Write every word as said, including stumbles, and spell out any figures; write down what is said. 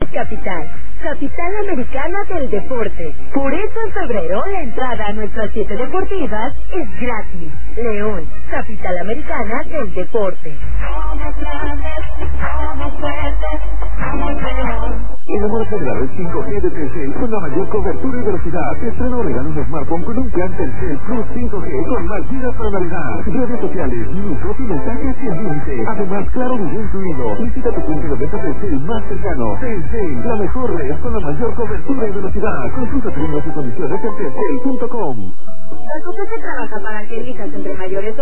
Capital, capital americana del deporte. Por eso en febrero la entrada a nuestras siete deportivas es gratis. León, capital americana del deporte. Somos grandes, somos fuertes, somos León. Enamórate de la red cinco G de Telcel con la mayor cobertura y velocidad. Te estreno o regalo un smartphone con un plan Telcel Plus cinco G con más gigas para navegar, redes sociales, minutos y mensajes sin límite. Además, claro video incluido. Visita tu punto de venta Telcel más cercano. Telcel, la mejor red con la mayor cobertura y velocidad. Consulta términos y condiciones en telcel punto com. La C O P E S E trabaja para que elijas entre mayores